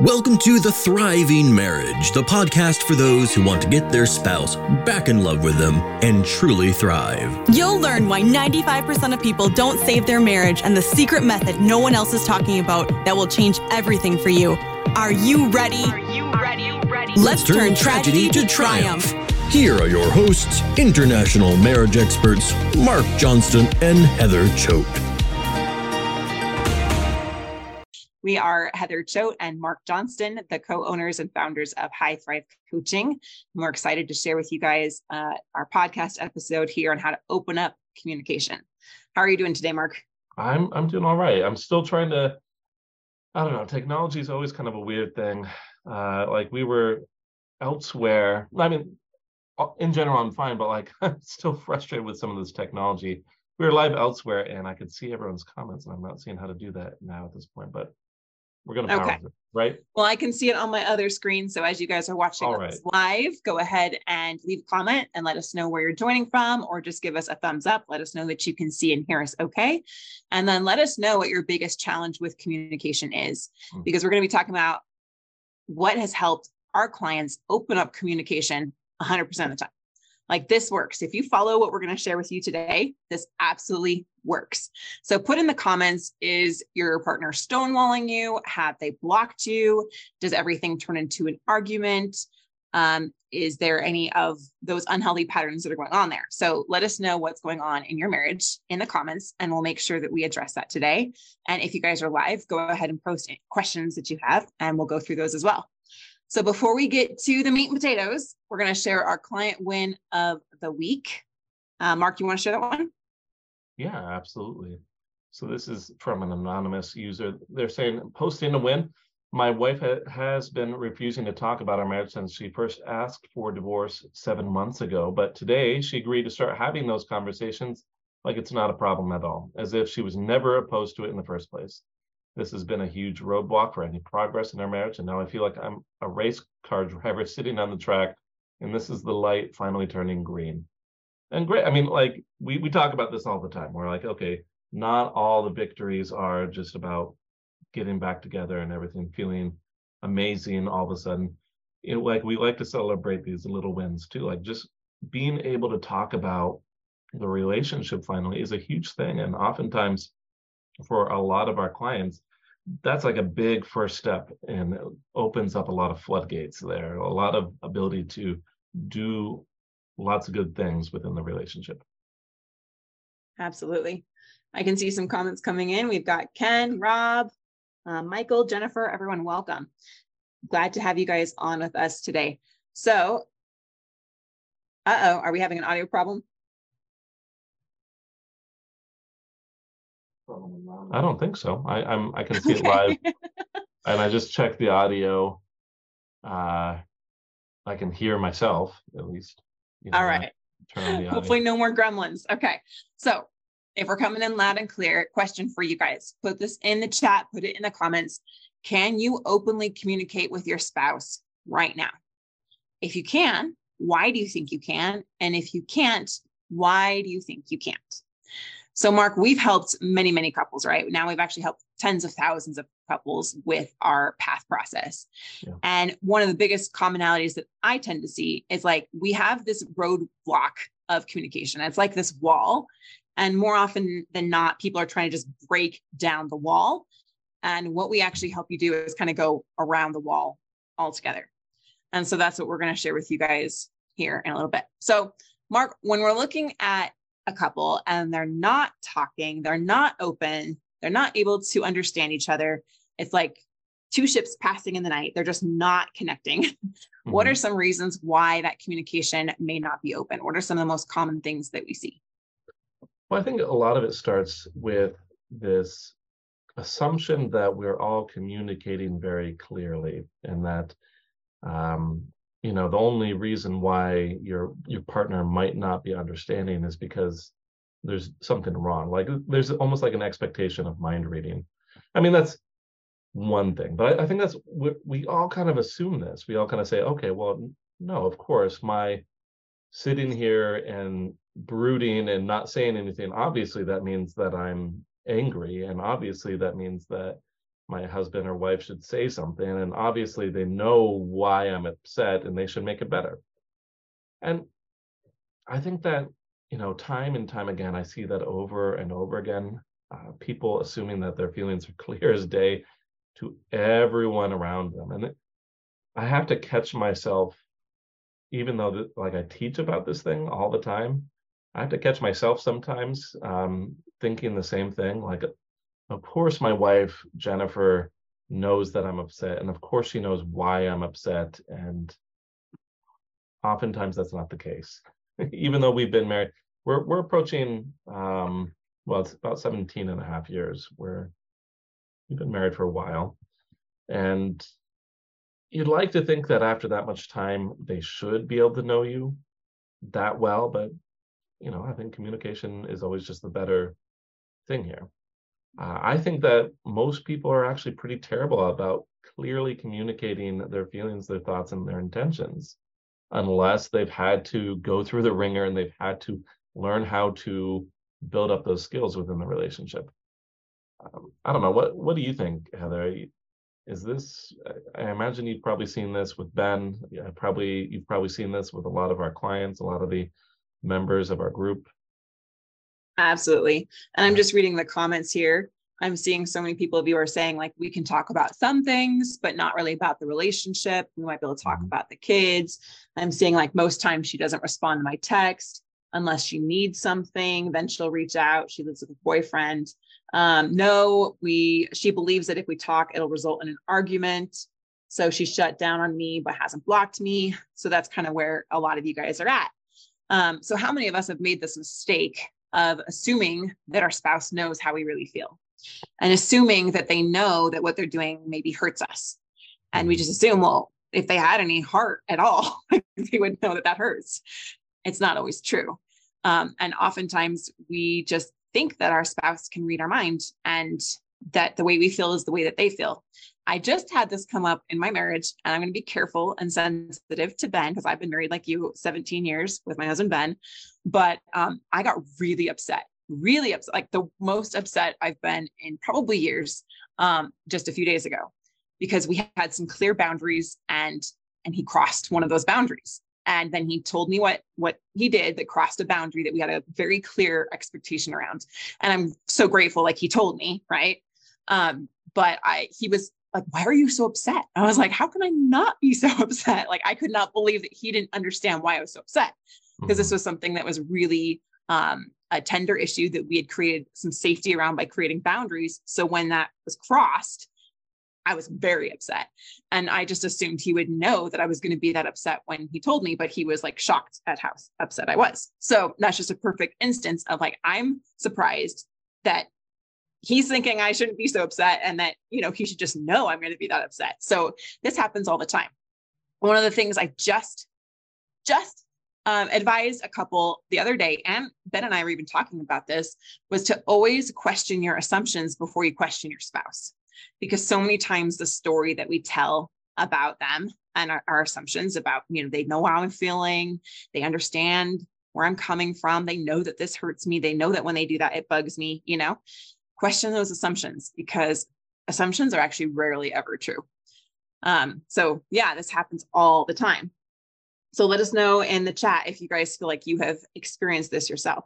Welcome to The Thriving Marriage, the podcast for those who want to get their spouse back in love with them and truly thrive. You'll learn why 95% of people don't save their marriage and the secret method no one else is talking about that will change everything for you. Are you ready? Let's turn tragedy to triumph. Here are your hosts, international marriage experts Mark Johnston and Heather Choate. We are Heather Choate and Mark Johnston, the co-owners and founders of High Thrive Coaching. And we're excited to share with you guys our podcast episode here on how to open up communication. How are you doing today, Mark? I'm doing all right. I'm still trying to, I don't know, technology is always kind of a weird thing. Like we were elsewhere. I mean, in general, I'm fine, but like I'm still frustrated with some of this technology. We were live elsewhere and I could see everyone's comments and I'm not seeing how to do that now at this point, but we're going to power through, right? Well, I can see it on my other screen. So as you guys are watching this live, go ahead and leave a comment and let us know where you're joining from, or just give us a thumbs up. Let us know that you can see and hear us okay. And then let us know what your biggest challenge with communication is, because we're going to be talking about what has helped our clients open up communication 100% of the time. Like this works. If you follow what we're going to share with you today, this absolutely works. So put in the comments, is your partner stonewalling you? Have they blocked you? Does everything turn into an argument? Is there any of those unhealthy patterns that are going on there? So let us know what's going on in your marriage in the comments, and we'll make sure that we address that today. And if you guys are live, go ahead and post questions that you have, and we'll go through those as well. So before we get to the meat and potatoes, we're going to share our client win of the week. Mark, you want to share that one? Yeah, absolutely. So this is from an anonymous user. They're saying, posting a win. My wife has been refusing to talk about our marriage since she first asked for divorce 7 months ago. But today she agreed to start having those conversations like it's not a problem at all, as if she was never opposed to it in the first place. This has been a huge roadblock for any progress in our marriage. And now I feel like I'm a race car driver sitting on the track, and this is the light finally turning green. And great. I mean, like we talk about this all the time. We're like, okay, not all the victories are just about getting back together and everything feeling amazing all of a sudden. Like we like to celebrate these little wins too. Like just being able to talk about the relationship finally is a huge thing. And oftentimes, for a lot of our clients, that's like a big first step, and it opens up a lot of floodgates there, a lot of ability to do lots of good things within the relationship. Absolutely. I can see some comments coming in. We've got Ken, Rob, Michael, Jennifer, everyone, welcome. Glad to have you guys on with us today. So, are we having an audio problem? I don't think so. I can see it live, and I just checked the audio. I can hear myself at least. All right. Turn on the audio. Hopefully no more gremlins. Okay. So if we're coming in loud and clear, question for you guys. Put this in the chat, put it in the comments. Can you openly communicate with your spouse right now? If you can, why do you think you can? And if you can't, why do you think you can't? So Mark, we've helped many, many couples, right? Now we've actually helped tens of thousands of couples with our path process. Yeah. And one of the biggest commonalities that I tend to see is like, we have this roadblock of communication. It's like this wall. And more often than not, people are trying to just break down the wall. And what we actually help you do is kind of go around the wall altogether. And so that's what we're going to share with you guys here in a little bit. So Mark, when we're looking at a couple and they're not talking, they're not open, they're not able to understand each other, it's like two ships passing in the night. They're just not connecting. Mm-hmm. What are some reasons why that communication may not be open? What are some of the most common things that we see? Well, I think a lot of it starts with this assumption that we're all communicating very clearly, and that the only reason why your partner might not be understanding is because there's something wrong. Like there's almost like an expectation of mind reading. I mean, that's one thing, but I think that's we all kind of assume this. We all kind of say, okay, well, no, of course, my sitting here and brooding and not saying anything, obviously that means that I'm angry, and obviously that means that my husband or wife should say something, and obviously they know why I'm upset and they should make it better. And I think that, time and time again, I see that over and over again, people assuming that their feelings are clear as day to everyone around them. And I have to catch myself, even though like I teach about this thing all the time, I have to catch myself sometimes thinking the same thing. Like, of course, my wife, Jennifer, knows that I'm upset. And of course, she knows why I'm upset. And oftentimes that's not the case. Even though we've been married, we're approaching, it's about 17 and a half years. We've been married for a while. And you'd like to think that after that much time, they should be able to know you that well. But, I think communication is always just the better thing here. I think that most people are actually pretty terrible about clearly communicating their feelings, their thoughts, and their intentions, unless they've had to go through the ringer and they've had to learn how to build up those skills within the relationship. I don't know. What do you think, Heather? Is this, I imagine you've probably seen this with Ben. You've probably seen this with a lot of our clients, a lot of the members of our group. Absolutely. And I'm just reading the comments here. I'm seeing so many people of you are saying, like, we can talk about some things, but not really about the relationship. We might be able to talk about the kids. I'm seeing, like, most times she doesn't respond to my text unless she needs something. Then she'll reach out. She lives with a boyfriend. She believes that if we talk, it'll result in an argument. So she shut down on me, but hasn't blocked me. So that's kind of where a lot of you guys are at. So how many of us have made this mistake of assuming that our spouse knows how we really feel, and assuming that they know that what they're doing maybe hurts us? And we just assume, well, if they had any heart at all, they would know that hurts. It's not always true. And oftentimes we just think that our spouse can read our mind and that the way we feel is the way that they feel. I just had this come up in my marriage, and I'm going to be careful and sensitive to Ben because I've been married like you 17 years with my husband, Ben. But I got really upset, like the most upset I've been in probably years, just a few days ago, because we had some clear boundaries and he crossed one of those boundaries. And then he told me what he did that crossed a boundary that we had a very clear expectation around. And I'm so grateful, like he told me, right? But he was like, why are you so upset? I was like, how can I not be so upset? Like, I could not believe that he didn't understand why I was so upset, because this was something that was really a tender issue that we had created some safety around by creating boundaries. So when that was crossed, I was very upset. And I just assumed he would know that I was going to be that upset when he told me, but he was like shocked at how upset I was. So that's just a perfect instance of, like, I'm surprised that he's thinking I shouldn't be so upset, and that, he should just know I'm going to be that upset. So this happens all the time. One of the things I just advised a couple the other day, and Ben and I were even talking about this, was to always question your assumptions before you question your spouse. Because so many times the story that we tell about them and our assumptions about, they know how I'm feeling, they understand where I'm coming from, they know that this hurts me, they know that when they do that, it bugs me, question those assumptions, because assumptions are actually rarely ever true. So yeah, this happens all the time. So let us know in the chat if you guys feel like you have experienced this yourself.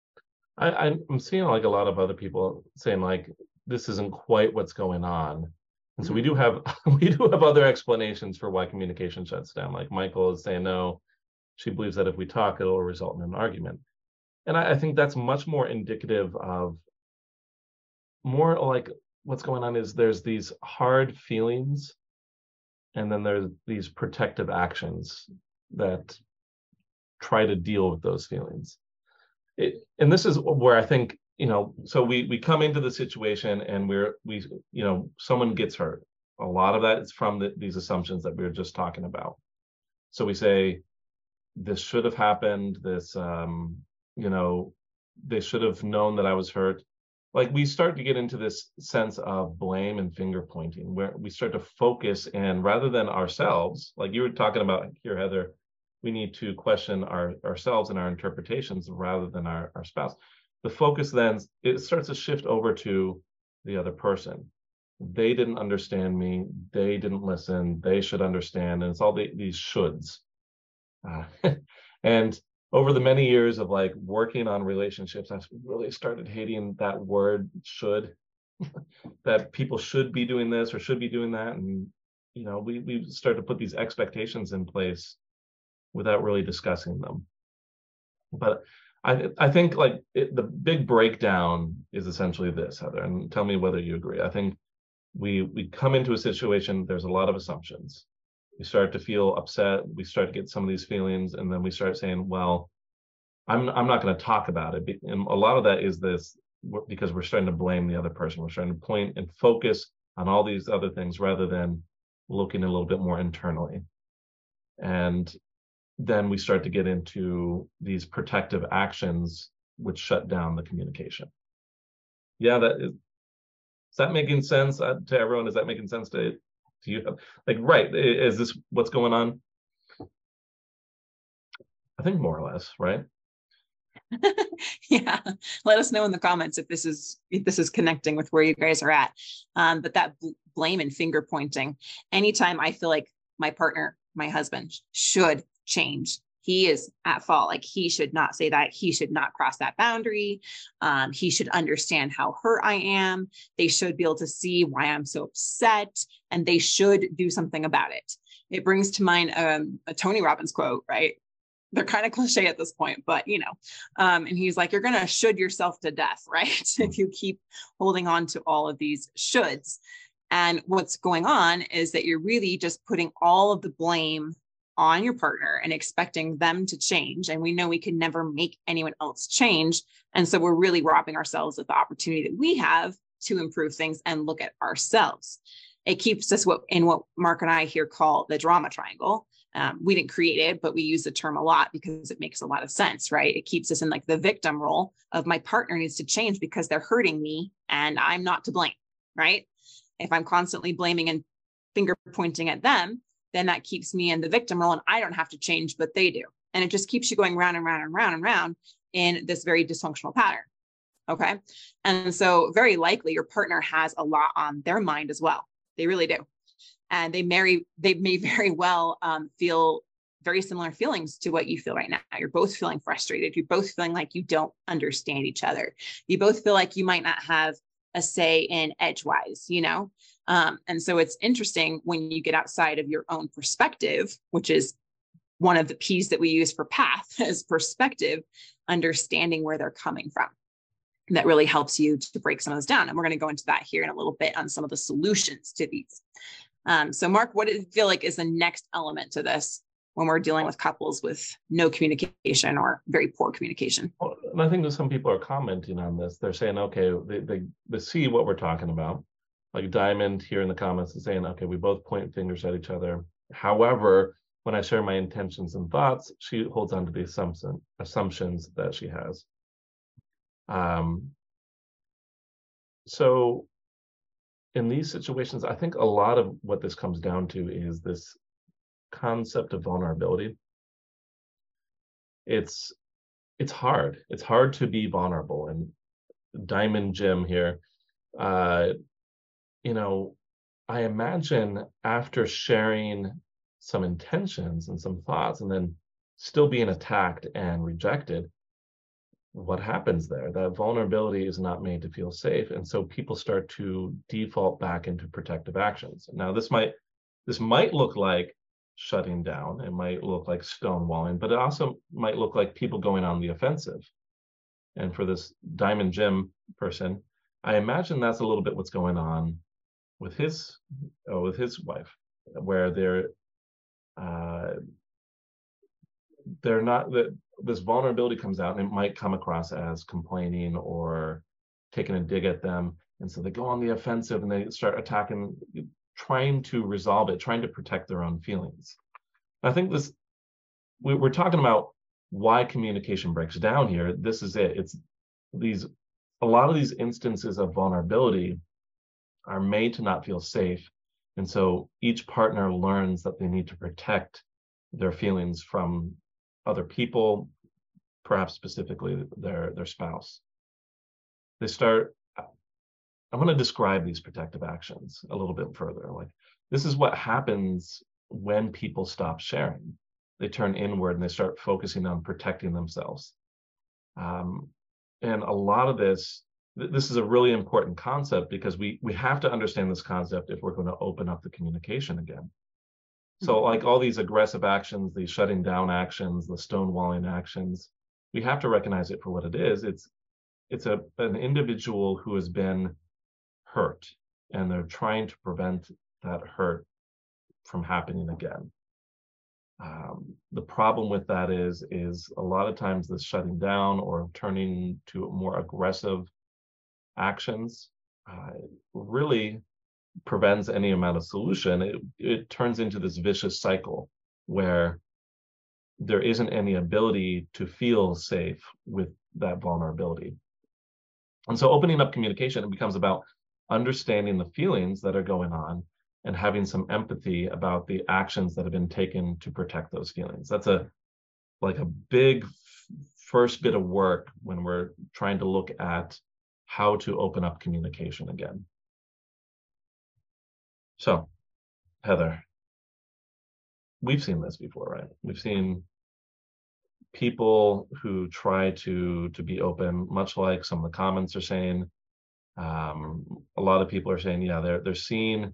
I'm seeing like a lot of other people saying, like, this isn't quite what's going on. And so we do have other explanations for why communication shuts down. Like Michael is saying, no, she believes that if we talk, it'll result in an argument. And I think that's much more indicative of more like what's going on is there's these hard feelings, and then there's these protective actions that try to deal with those feelings. And this is where I think, so we come into the situation and we someone gets hurt. A lot of that is from these assumptions that we were just talking about. So we say, this should have happened. This, they should have known that I was hurt. Like, we start to get into this sense of blame and finger pointing, where we start to focus, and rather than ourselves, like you were talking about here, Heather, we need to question ourselves and our interpretations rather than our spouse. The focus then, it starts to shift over to the other person. they didn't understand me, they didn't listen, they should understand, and it's all these shoulds. And over the many years of like working on relationships, I've really started hating that word should. That people should be doing this or should be doing that, and we start to put these expectations in place without really discussing them. But I think like the big breakdown is essentially this, Heather, and tell me whether you agree. I think we come into a situation, there's a lot of assumptions. We start to feel upset, we start to get some of these feelings, and then we start saying, well, I'm not going to talk about it. And a lot of that is this, because we're starting to blame the other person. We're starting to point and focus on all these other things rather than looking a little bit more internally. And then we start to get into these protective actions which shut down the communication. Yeah, is that making sense to everyone? Is that making sense to you? Like, right, is this what's going on? I think more or less, right? Yeah, let us know in the comments if this is connecting with where you guys are at. But that blame and finger pointing, anytime I feel like my partner, my husband, should change, he is at fault. Like, he should not say that. He should not cross that boundary. He should understand how hurt I am. They should be able to see why I'm so upset, and they should do something about it. It brings to mind a Tony Robbins quote, right? They're kind of cliche at this point, but and he's like, you're going to should yourself to death, right? If you keep holding on to all of these shoulds. And what's going on is that you're really just putting all of the blame on your partner and expecting them to change. And we know we can never make anyone else change. And so we're really robbing ourselves of the opportunity that we have to improve things and look at ourselves. It keeps us what Mark and I here call the drama triangle. We didn't create it, but we use the term a lot because it makes a lot of sense, right? It keeps us in like the victim role of my partner needs to change because they're hurting me and I'm not to blame, right? If I'm constantly blaming and finger pointing at them, then that keeps me in the victim role and I don't have to change, but they do. And it just keeps you going round and round and round and round in this very dysfunctional pattern. Okay. And so very likely your partner has a lot on their mind as well. They really do. And they may very well feel very similar feelings to what you feel right now. You're both feeling frustrated. You're both feeling like you don't understand each other. You both feel like you might not have a say in edgewise, and so it's interesting when you get outside of your own perspective, which is one of the P's that we use for path is perspective, understanding where they're coming from. That really helps you to break some of this down. And we're going to go into that here in a little bit on some of the solutions to these. So Mark, what do you feel like is the next element to this when we're dealing with couples with no communication or very poor communication? Well, and I think that some people are commenting on this. They're saying, okay, they see what we're talking about. Like Diamond here in the comments is saying, okay, we both point fingers at each other. However, when I share my intentions and thoughts, she holds on to the assumptions that she has. So in these situations, I think a lot of what this comes down to is this concept of vulnerability. It's hard. It's hard to be vulnerable. And Diamond Jim here, I imagine after sharing some intentions and some thoughts and then still being attacked and rejected, what happens there? That vulnerability is not made to feel safe. And so people start to default back into protective actions. Now, this might look like shutting down. It might look like stonewalling, but it also might look like people going on the offensive. And for this Diamond Jim person, I imagine that's a little bit what's going on with his wife, where they're not, that this vulnerability comes out and it might come across as complaining or taking a dig at them. And so they go on the offensive and they start attacking, trying to resolve it, trying to protect their own feelings. I think we're talking about why communication breaks down here. This is it. It's a lot of these instances of vulnerability are made to not feel safe. And so each partner learns that they need to protect their feelings from other people, perhaps specifically their spouse. They start I want to describe these protective actions a little bit further. Like, this is what happens when people stop sharing. They turn inward and they start focusing on protecting themselves. And a lot of this is a really important concept, because we have to understand this concept if we're going to open up the communication again. So like all these aggressive actions, these shutting down actions, the stonewalling actions, we have to recognize it for what it is. It's an individual who has been hurt, and they're trying to prevent that hurt from happening again. The problem with that is a lot of times this shutting down or turning to more aggressive actions really prevents any amount of solution. It turns into this vicious cycle where there isn't any ability to feel safe with that vulnerability. And so opening up communication, it becomes about understanding the feelings that are going on and having some empathy about the actions that have been taken to protect those feelings. That's a big first bit of work when we're trying to look at how to open up communication again. So, Heather, we've seen this before, right? We've seen people who try to be open, much like some of the comments are saying. A lot of people are saying, yeah, they're seeing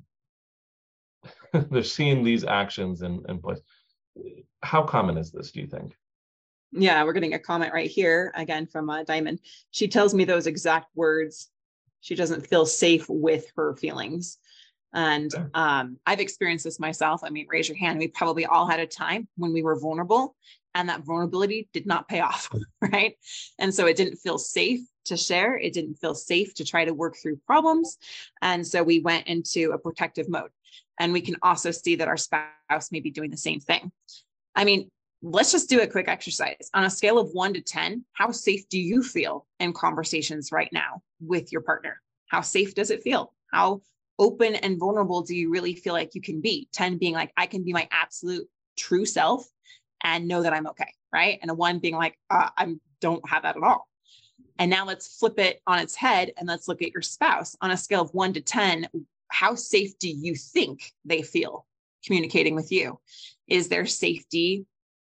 they're seeing these actions in place. How common is this, do you think? Yeah, we're getting a comment right here again from Diamond. She tells me those exact words. She doesn't feel safe with her feelings. And I've experienced this myself. I mean, raise your hand. We probably all had a time when we were vulnerable, and that vulnerability did not pay off, right? And so it didn't feel safe to share. It didn't feel safe to try to work through problems. And so we went into a protective mode. And we can also see that our spouse may be doing the same thing. I mean, let's just do a quick exercise. On a scale of 1 to 10, how safe do you feel in conversations right now with your partner? How safe does it feel? How open and vulnerable do you really feel like you can be? 10 being like, I can be my absolute true self and know that I'm okay, right? And a 1 being like, I don't have that at all. And now let's flip it on its head and let's look at your spouse. On a scale of 1 to 10, how safe do you think they feel communicating with you? Is there safety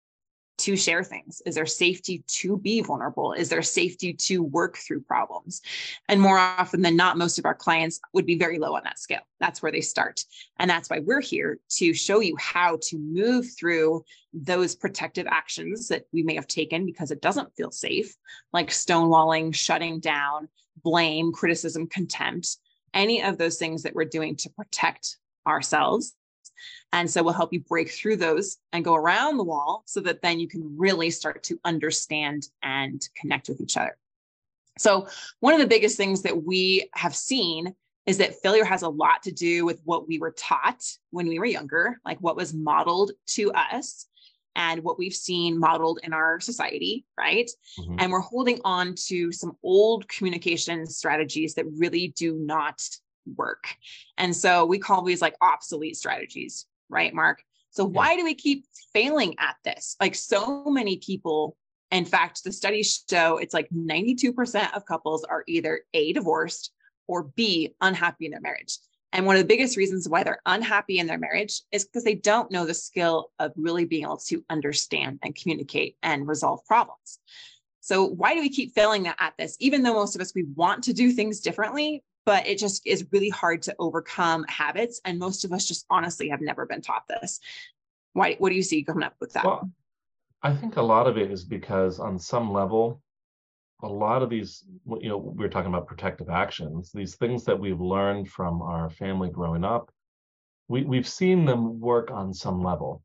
to share things? Is there safety to be vulnerable? Is there safety to work through problems? And more often than not, most of our clients would be very low on that scale. That's where they start. And that's why we're here to show you how to move through those protective actions that we may have taken because it doesn't feel safe, like stonewalling, shutting down, blame, criticism, contempt, any of those things that we're doing to protect ourselves. And so we'll help you break through those and go around the wall so that then you can really start to understand and connect with each other. So one of the biggest things that we have seen is that failure has a lot to do with what we were taught when we were younger, like what was modeled to us and what we've seen modeled in our society, right? Mm-hmm. And we're holding on to some old communication strategies that really do not work. And so we call these like obsolete strategies, right, Mark? So why do we keep failing at this? Like so many people, in fact, the studies show it's like 92% of couples are either A, divorced, or B, unhappy in their marriage. And one of the biggest reasons why they're unhappy in their marriage is because they don't know the skill of really being able to understand and communicate and resolve problems. So why do we keep failing at this? Even though most of us, we want to do things differently, but it just is really hard to overcome habits. And most of us just honestly have never been taught this. Why? What do you see coming up with that? Well, I think a lot of it is because on some level, a lot of these, we're talking about protective actions, these things that we've learned from our family growing up, we've seen them work on some level.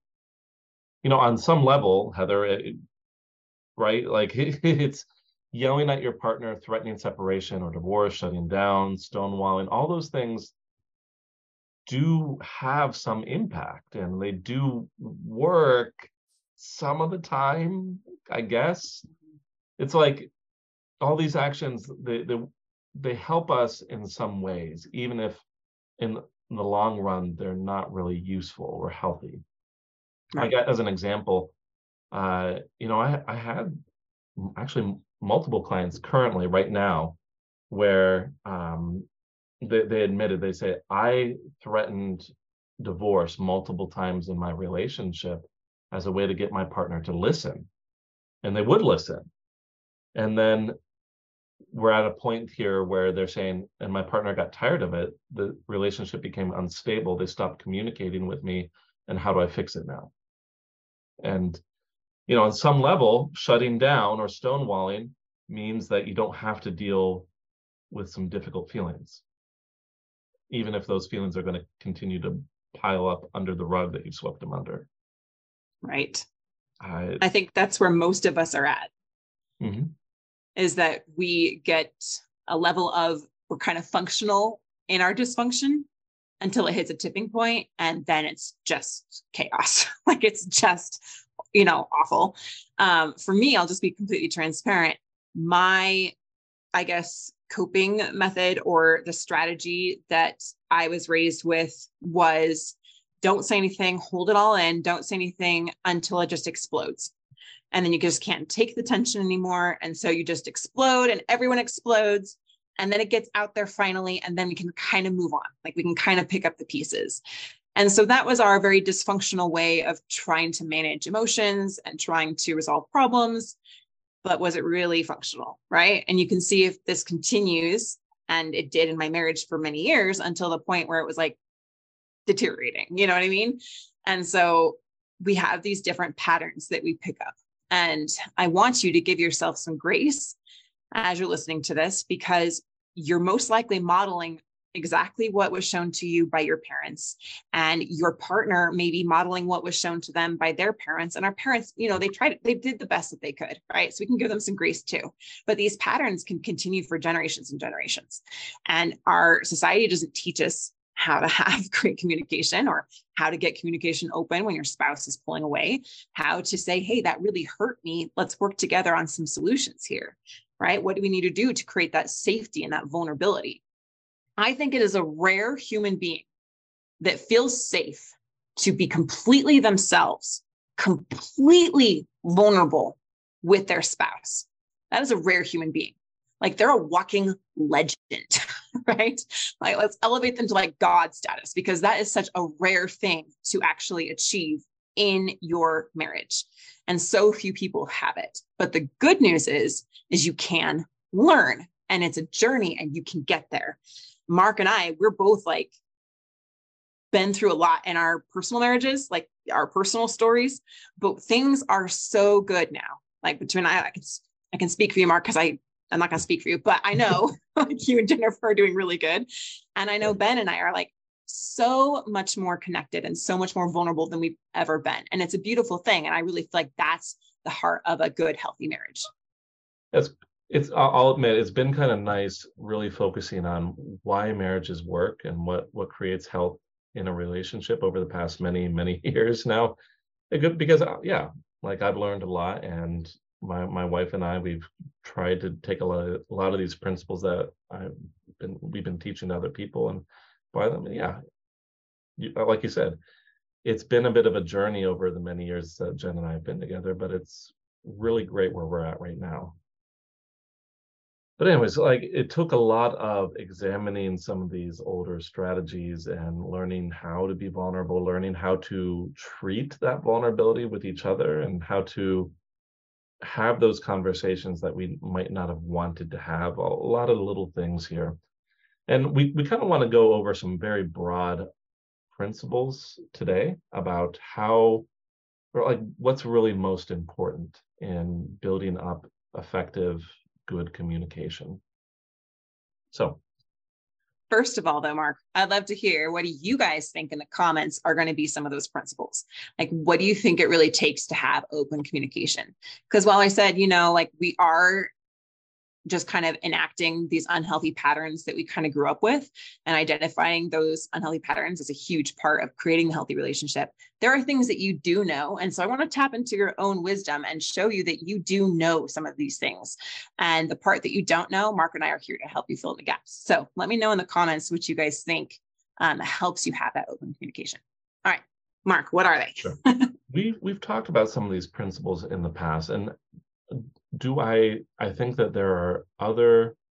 On some level, Heather, right? Like it's yelling at your partner, threatening separation or divorce, shutting down, stonewalling, all those things do have some impact and they do work some of the time, I guess. It's like all these actions, they help us in some ways, even if in the long run, they're not really useful or healthy. Right. As an example, I had actually multiple clients currently right now where they admitted, they say, I threatened divorce multiple times in my relationship as a way to get my partner to listen. And they would listen. And then we're at a point here where they're saying, and my partner got tired of it, the relationship became unstable, they stopped communicating with me, and how do I fix it now? And, you know, on some level, shutting down or stonewalling means that you don't have to deal with some difficult feelings, even if those feelings are going to continue to pile up under the rug that you swept them under. Right. I think that's where most of us are at. Mm-hmm. Is that we get a level of, we're kind of functional in our dysfunction until it hits a tipping point, and then it's just chaos. Like it's just, you know, awful. For me, I'll just be completely transparent. My, I guess, coping method or the strategy that I was raised with was don't say anything, hold it all in, don't say anything until it just explodes. And then you just can't take the tension anymore. And so you just explode and everyone explodes. And then it gets out there finally. And then we can kind of move on. Like we can kind of pick up the pieces. And so that was our very dysfunctional way of trying to manage emotions and trying to resolve problems. But was it really functional? Right. And you can see if this continues, and it did in my marriage for many years until the point where it was like deteriorating. You know what I mean? And so we have these different patterns that we pick up. And I want you to give yourself some grace as you're listening to this, because you're most likely modeling exactly what was shown to you by your parents, and your partner may be modeling what was shown to them by their parents. And our parents, you know, they did the best that they could, right? So we can give them some grace too. But these patterns can continue for generations and generations. And our society doesn't teach us how to have great communication, or how to get communication open when your spouse is pulling away, how to say, hey, that really hurt me. Let's work together on some solutions here, right? What do we need to do to create that safety and that vulnerability? I think it is a rare human being that feels safe to be completely themselves, completely vulnerable with their spouse. That is a rare human being. Like they're a walking legend, right? Like let's elevate them to like God status, because that is such a rare thing to actually achieve in your marriage. And so few people have it. But the good news is you can learn, and it's a journey and you can get there. Mark and I, we're both like been through a lot in our personal marriages, like our personal stories, but things are so good now. Like between I can speak for you, Mark, because I'm not going to speak for you, but I know like you and Jennifer are doing really good. And I know Ben and I are like so much more connected and so much more vulnerable than we've ever been. And it's a beautiful thing. And I really feel like that's the heart of a good, healthy marriage. I'll admit, it's been kind of nice really focusing on why marriages work and what creates health in a relationship over the past many, many years now. Because like I've learned a lot, and my wife and I, we've tried to take a lot of these principles that we've been teaching to other people and apply them. And like you said, it's been a bit of a journey over the many years that Jen and I have been together, but it's really great where we're at right now. But anyways, like it took a lot of examining some of these older strategies and learning how to be vulnerable, learning how to treat that vulnerability with each other, and how to have those conversations that we might not have wanted to have. A lot of little things here. And we kind of want to go over some very broad principles today about how, or like what's really most important in building up effective, good communication. So first of all, though, Mark, I'd love to hear, what do you guys think in the comments are going to be some of those principles? Like, what do you think it really takes to have open communication? Because while I said, like we are just kind of enacting these unhealthy patterns that we kind of grew up with, and identifying those unhealthy patterns is a huge part of creating the healthy relationship. There are things that you do know. And so I want to tap into your own wisdom and show you that you do know some of these things. And the part that you don't know, Mark and I are here to help you fill in the gaps. So let me know in the comments what you guys think helps you have that open communication. All right, Mark, what are they? Sure. We've talked about some of these principles in the past, and I think that there are other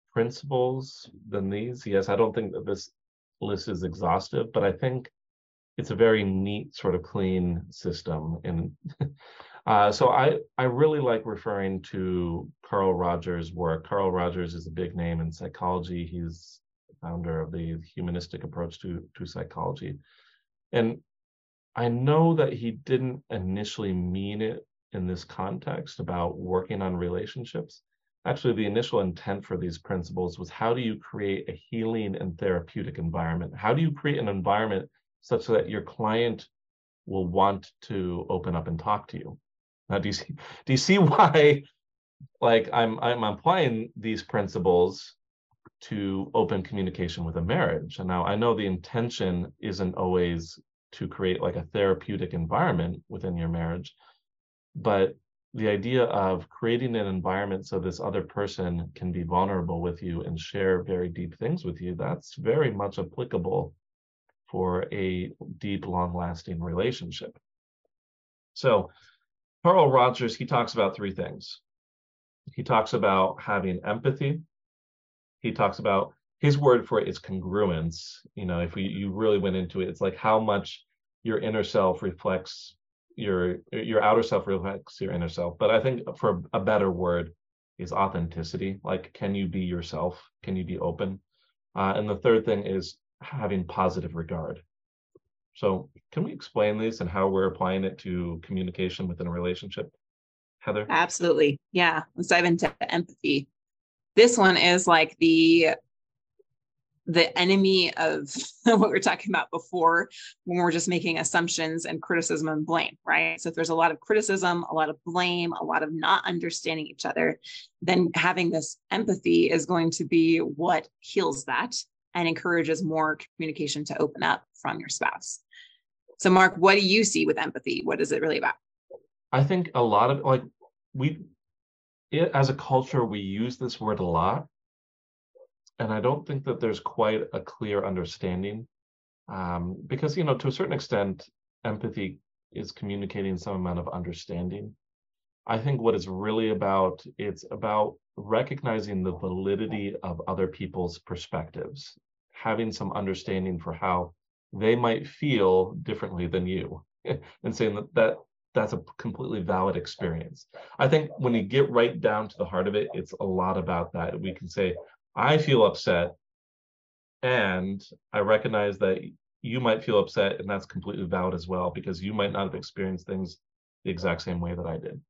principles than these. Yes, I don't think that this list is exhaustive, but I think it's a very neat, sort of clean system. And so I really like referring to Carl Rogers' work. Carl Rogers is a big name in psychology. He's the founder of the humanistic approach to psychology. And I know that he didn't initially mean it in this context about working on relationships. Actually, the initial intent for these principles was, how do you create a healing and therapeutic environment? How do you create an environment such that your client will want to open up and talk to you? Now, do you see why, like, I'm applying these principles to open communication with a marriage? And now I know the intention isn't always to create like a therapeutic environment within your marriage, but the idea of creating an environment so this other person can be vulnerable with you and share very deep things with you, that's very much applicable for a deep, long-lasting relationship. So Carl Rogers, he talks about three things. He talks about having empathy. He talks about, his word for it is congruence. You know, if you really went into it, it's like how much your inner self reflects your outer self reflects your inner self. But I think for a better word is authenticity. Like, can you be yourself? Can you be open? And the third thing is having positive regard. So can we explain this and how we're applying it to communication within a relationship, Heather? Absolutely. Yeah. Let's dive into empathy. This one is like the enemy of what we were talking about before, when we're just making assumptions and criticism and blame, right? So if there's a lot of criticism, a lot of blame, a lot of not understanding each other, then having this empathy is going to be what heals that and encourages more communication to open up from your spouse. So Mark, what do you see with empathy? What is it really about? I think a lot of, like, as a culture, we use this word a lot. And I don't think that there's quite a clear understanding, because, you know, to a certain extent, empathy is communicating some amount of understanding. I think what it's really about, it's about recognizing the validity of other people's perspectives, having some understanding for how they might feel differently than you, and saying that's a completely valid experience. I think when you get right down to the heart of it, it's a lot about that. We can say, I feel upset, and I recognize that you might feel upset, and that's completely valid as well, because you might not have experienced things the exact same way that I did.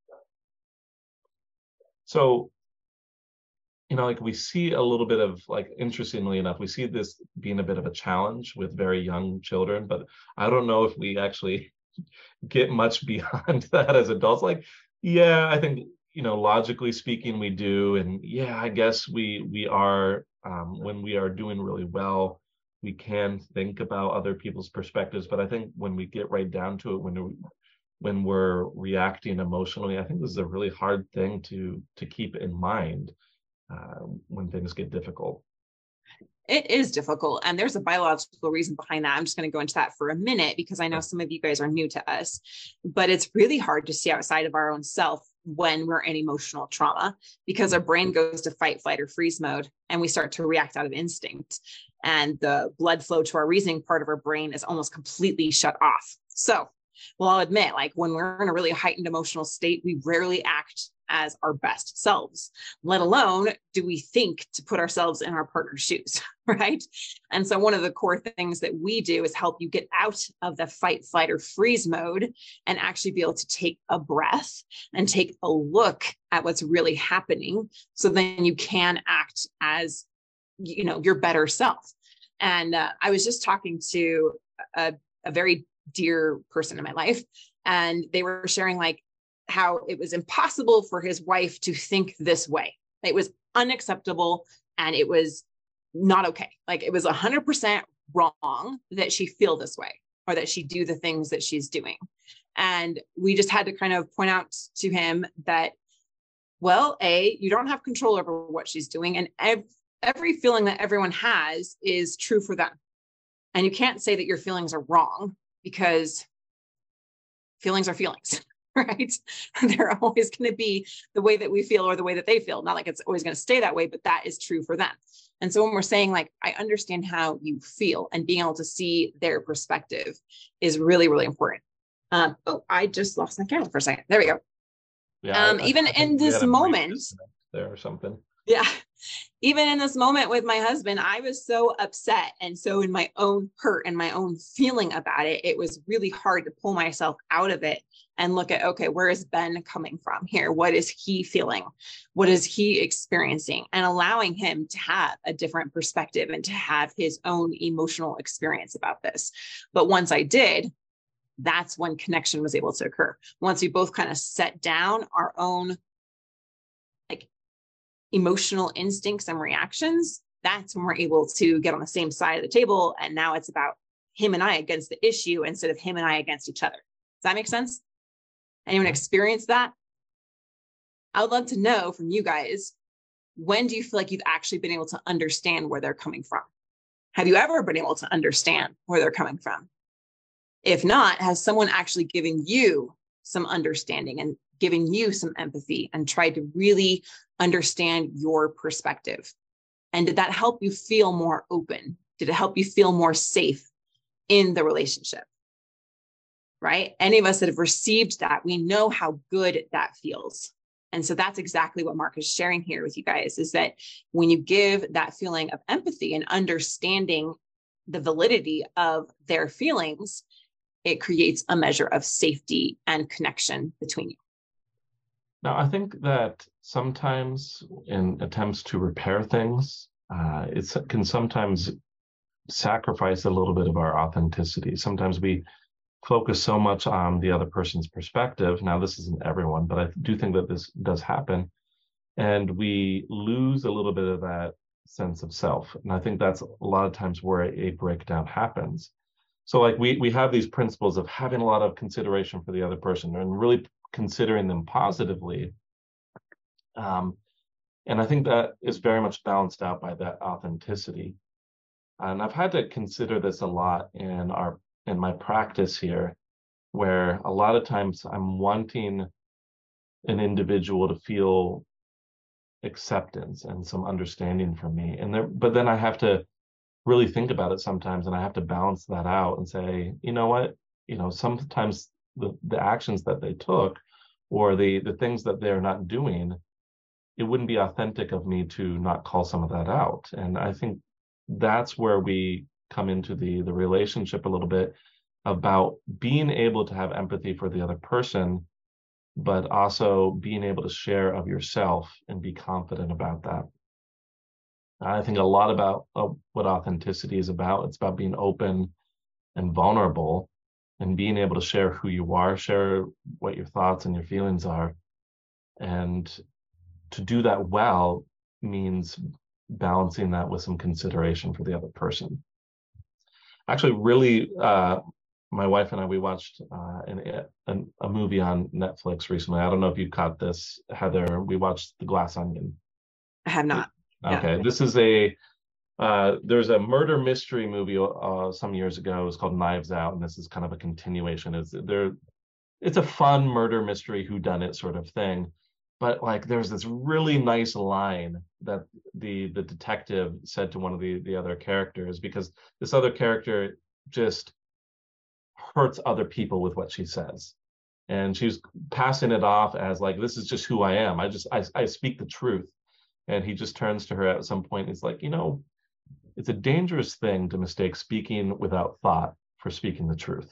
So, you know, like, we see a little bit of, like, interestingly enough, we see this being a bit of a challenge with very young children, but I don't know if we actually get much beyond that as adults. Like, yeah, I think, you know, logically speaking, we do. And yeah, I guess we are, when we are doing really well, we can think about other people's perspectives. But I think when we get right down to it, when we're reacting emotionally, I think this is a really hard thing to keep in mind when things get difficult. It is difficult. And there's a biological reason behind that. I'm just going to go into that for a minute, because I know some of you guys are new to us, but it's really hard to see outside of our own self when we're in emotional trauma, because our brain goes to fight, flight, or freeze mode, and we start to react out of instinct. And the blood flow to our reasoning part of our brain is almost completely shut off. So, well, I'll admit, like, when we're in a really heightened emotional state, we rarely act as our best selves, let alone do we think to put ourselves in our partner's shoes, right? And so one of the core things that we do is help you get out of the fight, flight, or freeze mode and actually be able to take a breath and take a look at what's really happening, so then you can act as, you know, your better self. And I was just talking to a very dear person in my life, and they were sharing, like, how it was impossible for his wife to think this way. It was unacceptable, and it was not okay. Like, it was 100% wrong that she feel this way, or that she do the things that she's doing. And we just had to kind of point out to him that, well, you don't have control over what she's doing. And every feeling that everyone has is true for them. And you can't say that your feelings are wrong, because feelings are feelings. right? They're always going to be the way that we feel or the way that they feel. Not like it's always going to stay that way, but that is true for them. And so when we're saying like, I understand how you feel, and being able to see their perspective is really, really important. Oh, I just lost my camera for a second. There we go. Yeah, even in this moment there or something. Yeah. Even in this moment with my husband, I was so upset and so in my own hurt and my own feeling about it. It was really hard to pull myself out of it and look at, okay, where is Ben coming from here? What is he feeling? What is he experiencing? And allowing him to have a different perspective and to have his own emotional experience about this. But once I did, that's when connection was able to occur. Once we both kind of set down our own like emotional instincts and reactions, that's when we're able to get on the same side of the table. And now it's about him and I against the issue instead of him and I against each other. Does that make sense? Anyone experience that? I would love to know from you guys, when do you feel like you've actually been able to understand where they're coming from? Have you ever been able to understand where they're coming from? If not, has someone actually given you some understanding and giving you some empathy and tried to really understand your perspective? And did that help you feel more open? Did it help you feel more safe in the relationship? Right? Any of us that have received that, we know how good that feels. And so that's exactly what Mark is sharing here with you guys, is that when you give that feeling of empathy and understanding the validity of their feelings, it creates a measure of safety and connection between you. Now, I think that sometimes in attempts to repair things, it can sometimes sacrifice a little bit of our authenticity. Sometimes we focus so much on the other person's perspective. Now, this isn't everyone, but I do think that this does happen. And we lose a little bit of that sense of self. And I think that's a lot of times where a breakdown happens. So like we have these principles of having a lot of consideration for the other person and really considering them positively. And I think that is very much balanced out by that authenticity. And I've had to consider this a lot in my practice here, where a lot of times I'm wanting an individual to feel acceptance and some understanding from me. But then I have to really think about it sometimes, and I have to balance that out and say, you know what, sometimes the actions that they took or the things that they're not doing, it wouldn't be authentic of me to not call some of that out. And I think that's where we come into the relationship a little bit, about being able to have empathy for the other person, but also being able to share of yourself and be confident about that. I think a lot about what authenticity is about. It's about being open and vulnerable and being able to share who you are, share what your thoughts and your feelings are. And to do that well means balancing that with some consideration for the other person. Actually, really, my wife and I, we watched a movie on Netflix recently. I don't know if you caught this, Heather. We watched The Glass Onion. I have not. Okay, yeah. This is there's a murder mystery movie some years ago. It was called Knives Out, and this is kind of a continuation. It's a fun murder mystery whodunit sort of thing. But like there's this really nice line that the detective said to one of the other characters, because this other character just hurts other people with what she says. And she was passing it off as like, this is just who I am. I speak the truth. And he just turns to her at some point. He's like, it's a dangerous thing to mistake speaking without thought for speaking the truth.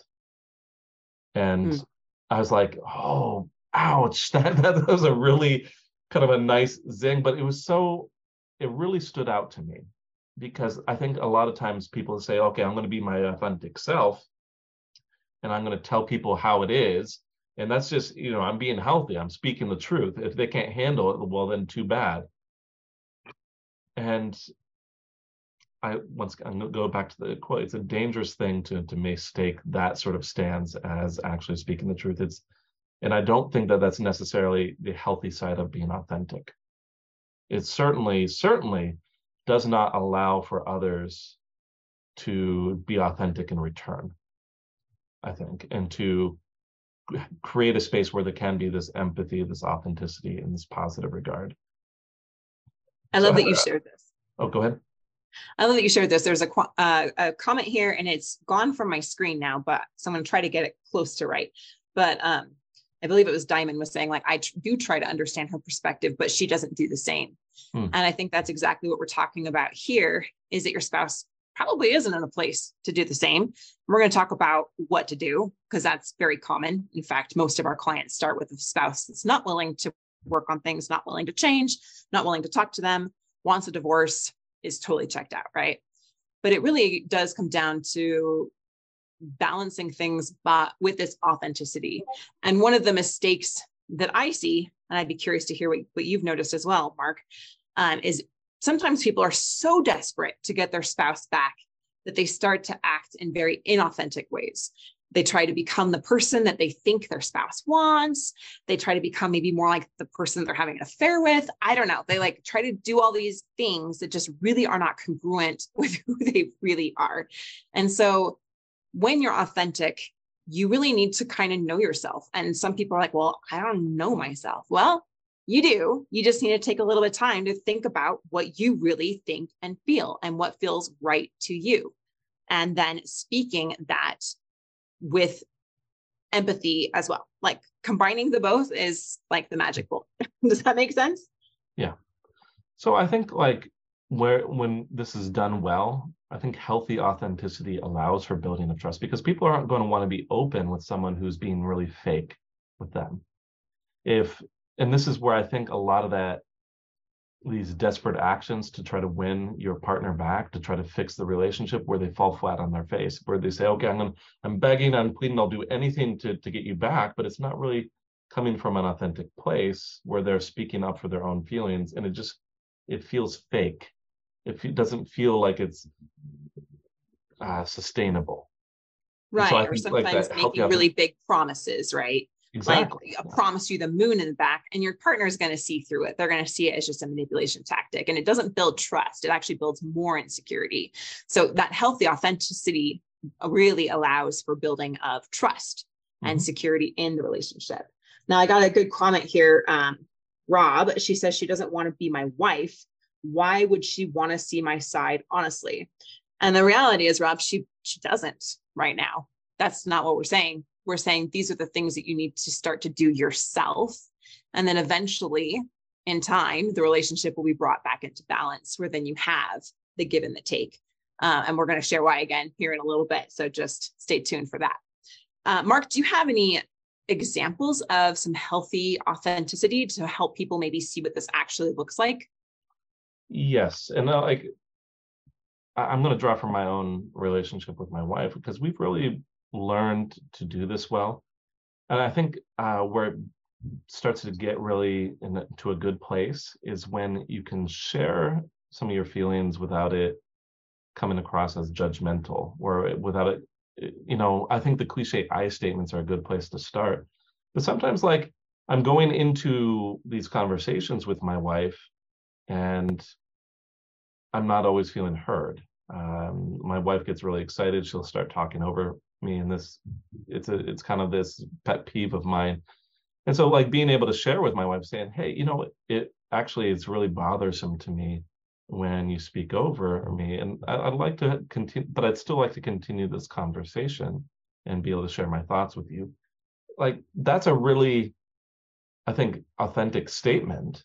And I was like, oh, ouch, that was a really kind of a nice zing, but it really stood out to me, because I think a lot of times people say, okay, I'm going to be my authentic self and I'm going to tell people how it is. And that's just, I'm being healthy. I'm speaking the truth. If they can't handle it, well, then too bad. And I'm going to go back to the quote. It's a dangerous thing to mistake that sort of stance as actually speaking the truth. And I don't think that that's necessarily the healthy side of being authentic. It certainly does not allow for others to be authentic in return, I think, and to create a space where there can be this empathy, this authenticity, and this positive regard. I love that you shared this. Oh, go ahead. I love that you shared this. There's a comment here, and it's gone from my screen now, but so I'm going to try to get it close to right. But I believe it was Diamond was saying, like, I do try to understand her perspective, but she doesn't do the same. And I think that's exactly what we're talking about here, is that your spouse probably isn't in a place to do the same. We're going to talk about what to do, because that's very common. In fact, most of our clients start with a spouse that's not willing to work on things, not willing to change, not willing to talk to them, wants a divorce, is totally checked out, right? But it really does come down to balancing things with this authenticity. And one of the mistakes that I see, and I'd be curious to hear what you've noticed as well, Mark, is sometimes people are so desperate to get their spouse back that they start to act in very inauthentic ways. They try to become the person that they think their spouse wants. They try to become maybe more like the person they're having an affair with. I don't know. They like try to do all these things that just really are not congruent with who they really are. And so when you're authentic, you really need to kind of know yourself. And some people are like, well, I don't know myself. Well, you do. You just need to take a little bit of time to think about what you really think and feel and what feels right to you. And then speaking that with empathy as well. Like combining the both is like the magic bullet. Does that make sense? Yeah. So I think like when this is done well, I think healthy authenticity allows for building of trust, because people aren't going to want to be open with someone who's being really fake with them. And this is where I think a lot of these desperate actions to try to win your partner back, to try to fix the relationship, where they fall flat on their face, where they say, okay, I'm begging, I'm pleading, I'll do anything to get you back, but it's not really coming from an authentic place where they're speaking up for their own feelings, and it feels fake. It doesn't feel like it's sustainable. Right. So or sometimes making really big promises, right? Exactly. Like promise you the moon in the back, and your partner is going to see through it. They're going to see it as just a manipulation tactic, and it doesn't build trust. It actually builds more insecurity. So that healthy authenticity really allows for building of trust and security in the relationship. Now, I got a good comment here. Rob, she says she doesn't want to be my wife. Why would she want to see my side honestly? And the reality is, Rob, she doesn't right now. That's not what we're saying. We're saying these are the things that you need to start to do yourself. And then eventually in time, the relationship will be brought back into balance, where then you have the give and the take. And we're going to share why again here in a little bit. So just stay tuned for that. Mark, do you have any examples of some healthy authenticity to help people maybe see what this actually looks like? Yes. And I'm going to draw from my own relationship with my wife, because we've really learned to do this well. And I think where it starts to get really into a good place is when you can share some of your feelings without it coming across as judgmental, or without it, I think the cliche I statements are a good place to start. But sometimes, like, I'm going into these conversations with my wife and I'm not always feeling heard. My wife gets really excited. She'll start talking over me, and it's kind of this pet peeve of mine. And so, like, being able to share with my wife, saying, hey, it's really bothersome to me when you speak over me, and I'd like to continue, but I'd still like to continue this conversation and be able to share my thoughts with you. Like, that's a really, I think, authentic statement.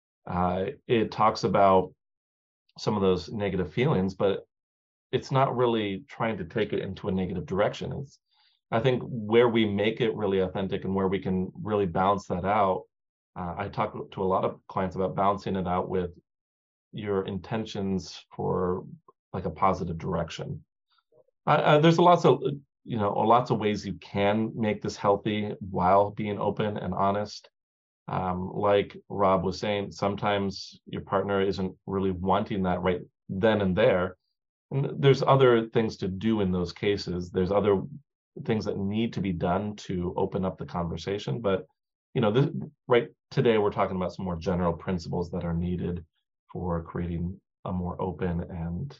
It talks about some of those negative feelings, but it's not really trying to take it into a negative direction. I think where we make it really authentic and where we can really balance that out. I talk to a lot of clients about balancing it out with your intentions for like a positive direction. There's lots of ways you can make this healthy while being open and honest. Like Rob was saying, sometimes your partner isn't really wanting that right then and there. And there's other things to do in those cases. There's other things that need to be done to open up the conversation. But, right today, we're talking about some more general principles that are needed for creating a more open and,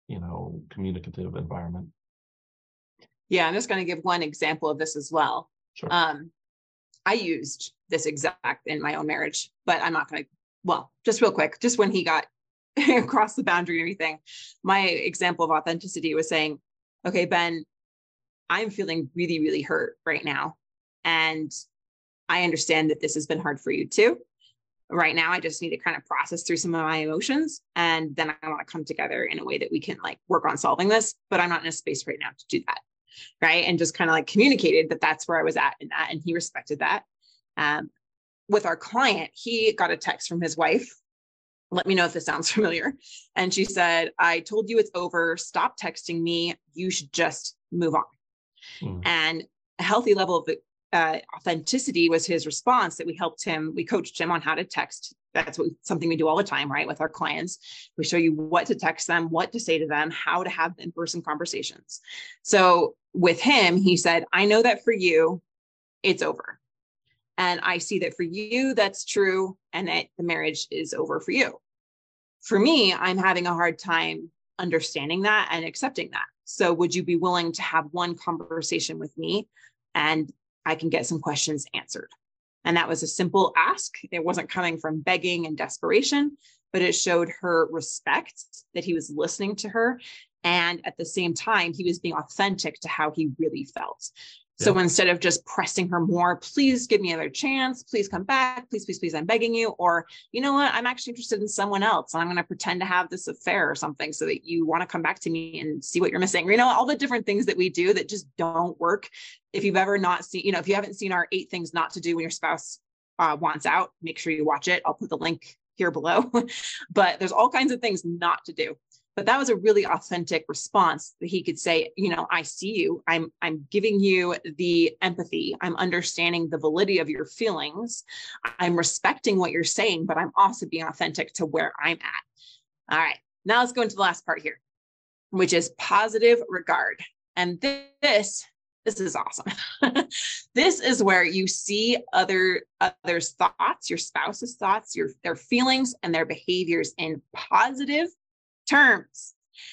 communicative environment. Yeah, I'm just going to give one example of this as well. Sure. I used this exact in my own marriage, but I'm not going to, well, just real quick, just when he got across the boundary and everything, my example of authenticity was saying, okay, Ben, I'm feeling really, really hurt right now. And I understand that this has been hard for you too. Right now, I just need to kind of process through some of my emotions. And then I want to come together in a way that we can like work on solving this, but I'm not in a space right now to do that. Right. And just kind of like communicated that that's where I was at in that. And he respected that. With our client, he got a text from his wife. Let me know if this sounds familiar. And she said, I told you it's over. Stop texting me. You should just move on. And a healthy level of authenticity was his response that we coached him on how to text. That's something we do all the time, right? With our clients, we show you what to text them, what to say to them, how to have in-person conversations. So with him, he said, I know that for you, it's over. And I see that for you, that's true. And that the marriage is over for you. For me, I'm having a hard time understanding that and accepting that. So would you be willing to have one conversation with me and I can get some questions answered? And that was a simple ask. It wasn't coming from begging and desperation, but it showed her respect that he was listening to her. And at the same time, he was being authentic to how he really felt. So instead of just pressing her more, please give me another chance, please come back, please, please, please, I'm begging you. Or, you know what, I'm actually interested in someone else. And I'm going to pretend to have this affair or something so that you want to come back to me and see what you're missing. You know, all the different things that we do that just don't work. If you've ever not seen, you know, if you haven't seen our 8 things not to do when your spouse wants out, make sure you watch it. I'll put the link here below, but there's all kinds of things not to do. But that was a really authentic response that he could say, you know, I see you. I'm giving you the empathy. I'm understanding the validity of your feelings. I'm respecting what you're saying, but I'm also being authentic to where I'm at. All right. Now let's go into the last part here, which is positive regard. And this is awesome. This is where you see others' thoughts, your spouse's thoughts, their feelings and their behaviors in positive terms.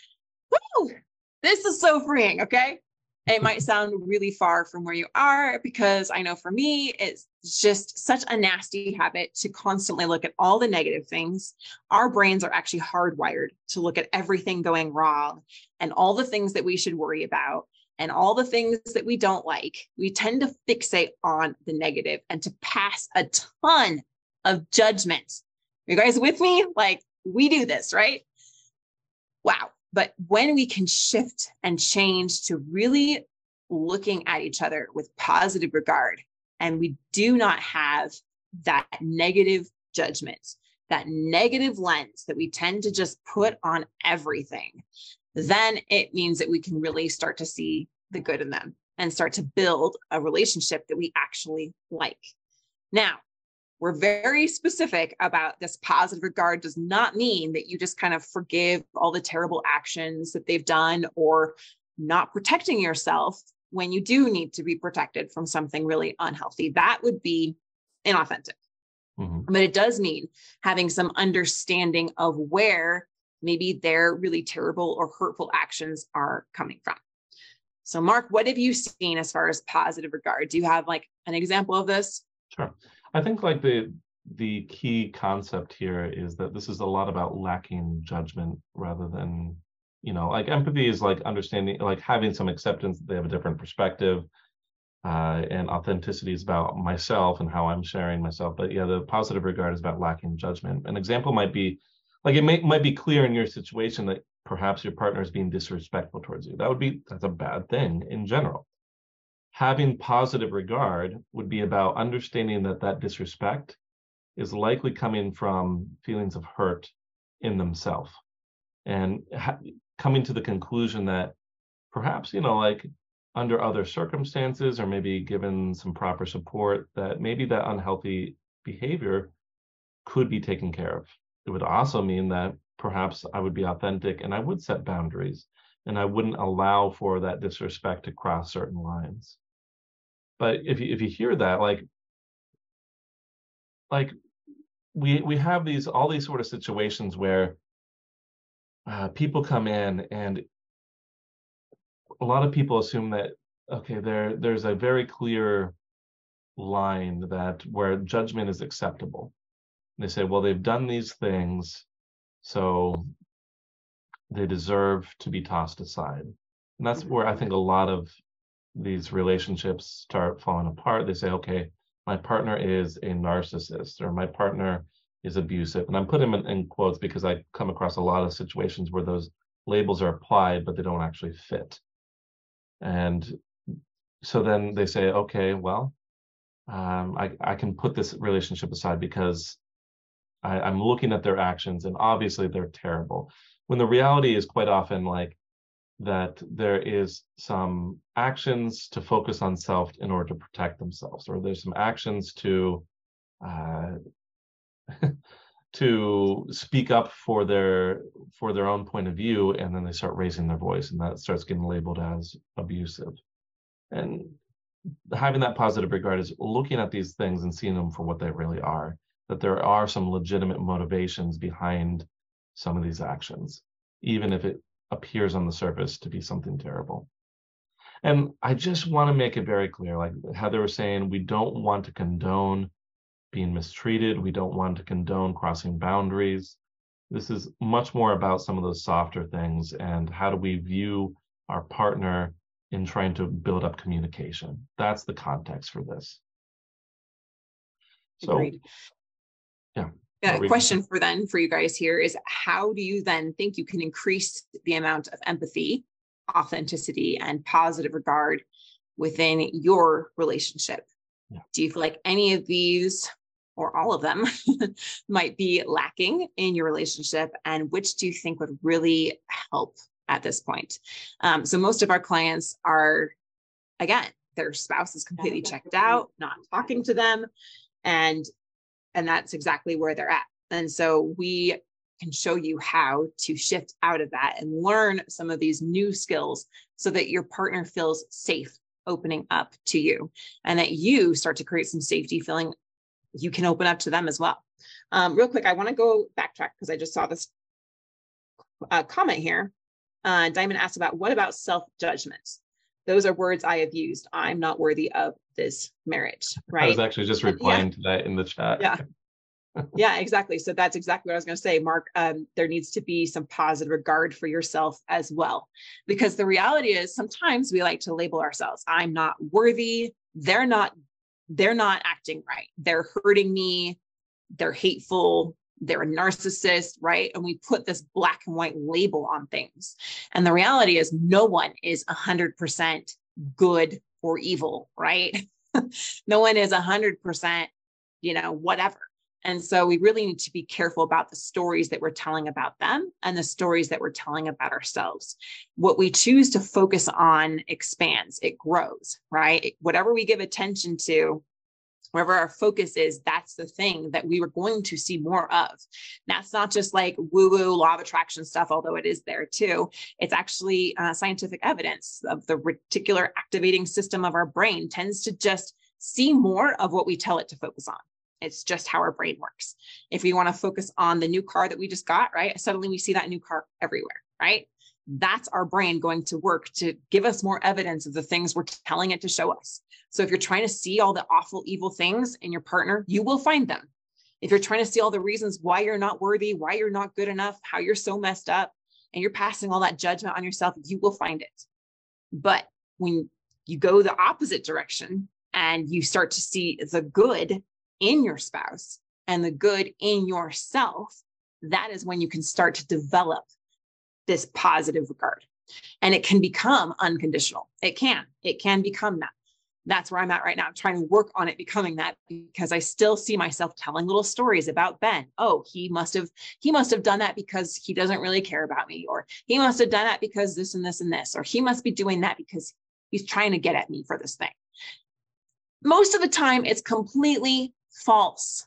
Woo! This is so freeing, okay? It might sound really far from where you are because I know for me, it's just such a nasty habit to constantly look at all the negative things. Our brains are actually hardwired to look at everything going wrong and all the things that we should worry about and all the things that we don't like. We tend to fixate on the negative and to pass a ton of judgment. Are you guys with me? Like we do this, right? Wow. But when we can shift and change to really looking at each other with positive regard, and we do not have that negative judgment, that negative lens that we tend to just put on everything, then it means that we can really start to see the good in them and start to build a relationship that we actually like. Now, we're very specific about this. Positive regard does not mean that you just kind of forgive all the terrible actions that they've done or not protecting yourself when you do need to be protected from something really unhealthy. That would be inauthentic. But it does mean having some understanding of where maybe their really terrible or hurtful actions are coming from. So Mark, what have you seen as far as positive regard? Do you have like an example of this? Sure. I think like the key concept here is that this is a lot about lacking judgment rather than, you know, like empathy is like understanding, like having some acceptance that they have a different perspective, and authenticity is about myself and how I'm sharing myself. But yeah, the positive regard is about lacking judgment. An example might be like, it might be clear in your situation that perhaps your partner is being disrespectful towards you. That's a bad thing in general. Having positive regard would be about understanding that disrespect is likely coming from feelings of hurt in themselves and coming to the conclusion that perhaps, you know, like under other circumstances or maybe given some proper support, that maybe that unhealthy behavior could be taken care of. It would also mean that perhaps I would be authentic and I would set boundaries and I wouldn't allow for that disrespect to cross certain lines. But if you hear that, like we have all these sort of situations where people come in and a lot of people assume that, okay, there's a very clear line where judgment is acceptable. They say, well, they've done these things, so they deserve to be tossed aside. And that's where I think a lot of these relationships start falling apart. They say, okay, my partner is a narcissist, or my partner is abusive. And I'm putting them in quotes because I come across a lot of situations where those labels are applied, but they don't actually fit. And so then they say, okay, well, I can put this relationship aside because I'm looking at their actions and obviously they're terrible. When the reality is quite often like that there is some actions to focus on self in order to protect themselves, or there's some actions to to speak up for their own point of view, and then they start raising their voice, and that starts getting labeled as abusive. And having that positive regard is looking at these things and seeing them for what they really are, that there are some legitimate motivations behind some of these actions, even if it appears on the surface to be something terrible. And I just want to make it very clear, like Heather was saying, we don't want to condone being mistreated. We don't want to condone crossing boundaries. This is much more about some of those softer things and how do we view our partner in trying to build up communication. That's the context for this. So, agreed. Yeah. A question for you guys here is, how do you then think you can increase the amount of empathy, authenticity, and positive regard within your relationship? Yeah. Do you feel like any of these or all of them might be lacking in your relationship? And which do you think would really help at this point? So most of our clients are, again, their spouse is completely checked out, not talking to them. And that's exactly where they're at. And so we can show you how to shift out of that and learn some of these new skills so that your partner feels safe opening up to you, and that you start to create some safety feeling you can open up to them as well. Real quick, I want to go backtrack because I just saw this comment here. Diamond asked about, what about self-judgment? Those are words I have used. I'm not worthy of this marriage, right? I was actually just replying to that in the chat. Yeah. Yeah, exactly. So that's exactly what I was going to say, Mark. There needs to be some positive regard for yourself as well, because the reality is sometimes we like to label ourselves. I'm not worthy. They're not acting right. They're hurting me. They're hateful. They're a narcissist, right? And we put this black and white label on things. And the reality is no one is 100% good or evil, right? No one is 100%, whatever. And so we really need to be careful about the stories that we're telling about them and the stories that we're telling about ourselves. What we choose to focus on expands, it grows, right? Whatever we give attention to, wherever our focus is, that's the thing that we were going to see more of. That's not just like woo-woo law of attraction stuff, although it is there too. It's actually scientific evidence of the reticular activating system of our brain tends to just see more of what we tell it to focus on. It's just how our brain works. If we want to focus on the new car that we just got, right? Suddenly we see that new car everywhere, right? That's our brain going to work to give us more evidence of the things we're telling it to show us. So if you're trying to see all the awful, evil things in your partner, you will find them. If you're trying to see all the reasons why you're not worthy, why you're not good enough, how you're so messed up, and you're passing all that judgment on yourself, you will find it. But when you go the opposite direction and you start to see the good in your spouse and the good in yourself, that is when you can start to develop this positive regard. And it can become unconditional. It can become that. That's where I'm at right now. I'm trying to work on it becoming that, because I still see myself telling little stories about Ben. Oh, he must have done that because he doesn't really care about me, or he must have done that because this and this and this, or he must be doing that because he's trying to get at me for this thing. Most of the time, it's completely false.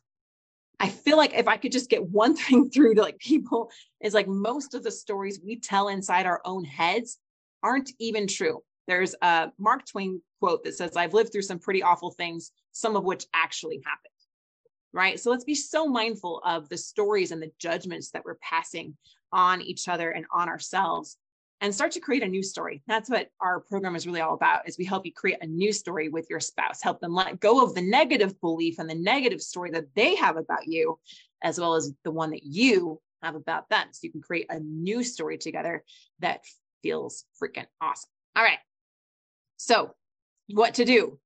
I feel like if I could just get one thing through to people, is like most of the stories we tell inside our own heads aren't even true. There's a Mark Twain quote that says, I've lived through some pretty awful things, some of which actually happened, right? So let's be so mindful of the stories and the judgments that we're passing on each other and on ourselves, and start to create a new story. That's what our program is really all about, is we help you create a new story with your spouse, help them let go of the negative belief and the negative story that they have about you, as well as the one that you have about them. So you can create a new story together that feels freaking awesome. All right. So what to do?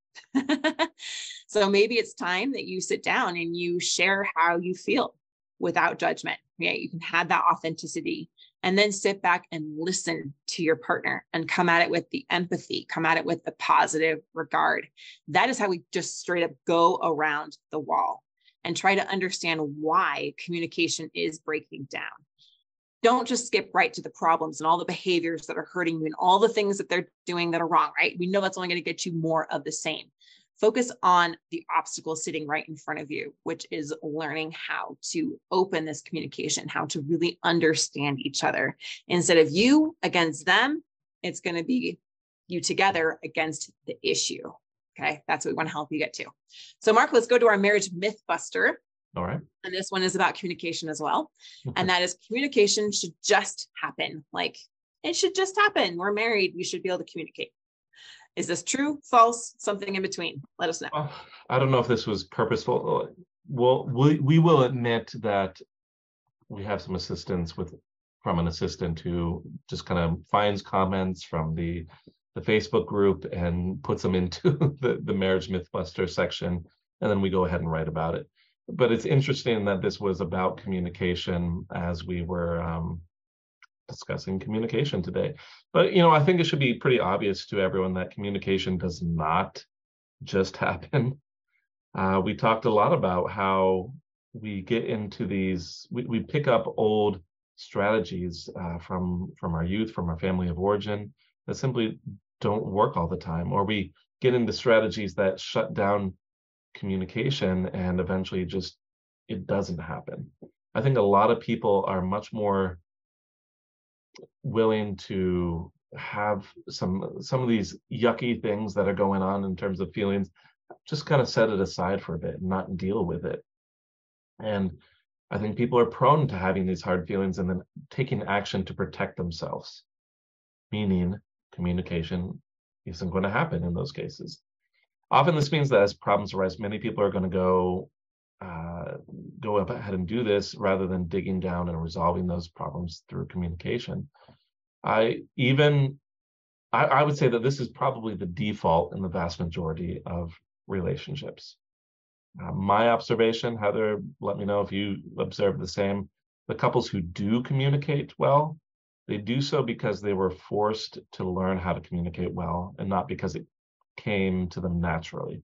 So maybe it's time that you sit down and you share how you feel without judgment. Yeah, you can have that authenticity, and then sit back and listen to your partner and come at it with the empathy, come at it with the positive regard. That is how we just straight up go around the wall and try to understand why communication is breaking down. Don't just skip right to the problems and all the behaviors that are hurting you and all the things that they're doing that are wrong, right? We know that's only going to get you more of the same. Focus on the obstacle sitting right in front of you, which is learning how to open this communication, how to really understand each other. Instead of you against them, it's going to be you together against the issue. Okay, that's what we want to help you get to. So Mark, let's go to our marriage myth buster. All right. And this one is about communication as well. And that is, communication should just happen. Like, it should just happen. We're married. We should be able to communicate. Is this true, false, something in between? Let us know. I don't know if this was purposeful. Well, we will admit that we have some assistance from an assistant who just kind of finds comments from the Facebook group and puts them into the Marriage Mythbuster section, and then we go ahead and write about it. But it's interesting that this was about communication as we were discussing communication today. But, I think it should be pretty obvious to everyone that communication does not just happen. We talked a lot about how we get into these, we pick up old strategies from our youth, from our family of origin, that simply don't work all the time, or we get into strategies that shut down communication and eventually just it doesn't happen. I think a lot of people are much more willing to have some of these yucky things that are going on in terms of feelings, just kind of set it aside for a bit and not deal with it. And I think people are prone to having these hard feelings and then taking action to protect themselves, meaning communication isn't going to happen in those cases. Often this means that as problems arise, many people are going to go up ahead and do this rather than digging down and resolving those problems through communication. I would say that this is probably the default in the vast majority of relationships. My observation, Heather, let me know if you observe the same. The couples who do communicate well, they do so because they were forced to learn how to communicate well and not because it came to them naturally.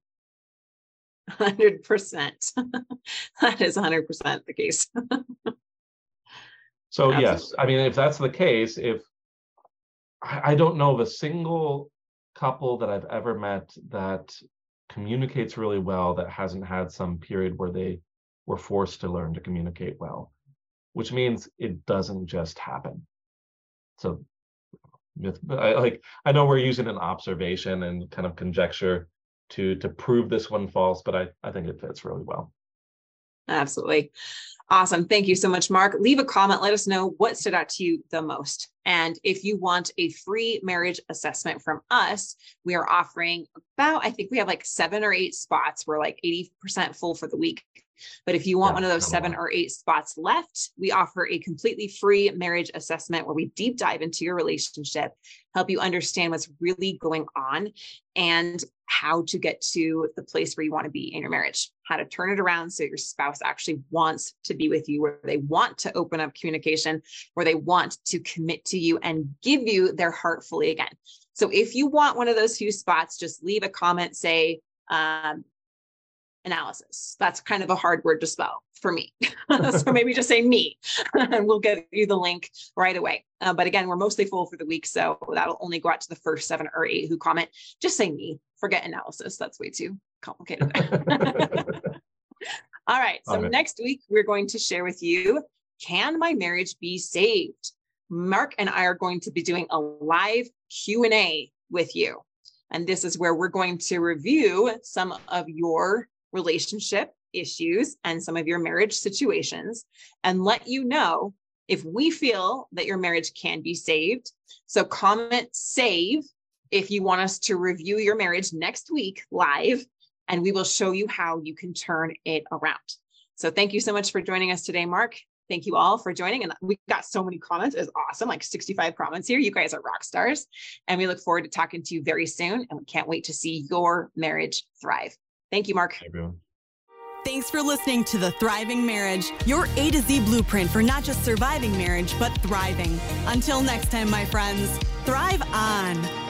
100%. That is 100% the case. So yes, I mean, if that's the case, if I don't know of a single couple that I've ever met that communicates really well that hasn't had some period where they were forced to learn to communicate well, which means it doesn't just happen. So I know we're using an observation and kind of conjecture to prove this one false, but I think it fits really well. Absolutely. Awesome. Thank you so much, Mark. Leave a comment. Let us know what stood out to you the most. And if you want a free marriage assessment from us, we are offering I think we have like 7 or 8 spots. We're like 80% full for the week. But if you want one of those 7 or 8 spots left, we offer a completely free marriage assessment where we deep dive into your relationship, help you understand what's really going on and how to get to the place where you want to be in your marriage, how to turn it around so your spouse actually wants to be with you, where they want to open up communication, where they want to commit to you and give you their heart fully again. So if you want one of those few spots, just leave a comment, say, analysis. That's kind of a hard word to spell for me. So maybe just say me and we'll get you the link right away. But again, we're mostly full for the week. So that'll only go out to the first 7 or 8 who comment. Just say me, forget analysis. That's way too complicated. All right. So next week, we're going to share with you, can my marriage be saved? Mark and I are going to be doing a live Q&A with you. And this is where we're going to review some of your relationship issues and some of your marriage situations and let you know if we feel that your marriage can be saved. So comment save if you want us to review your marriage next week live, and we will show you how you can turn it around. So thank you so much for joining us today, Mark. Thank you all for joining. And we got so many comments. It's awesome. Like 65 comments here. You guys are rock stars. And we look forward to talking to you very soon. And we can't wait to see your marriage thrive. Thank you, Mark. Hey, everyone. Thanks for listening to The Thriving Marriage, your A to Z blueprint for not just surviving marriage, but thriving. Until next time, my friends, thrive on.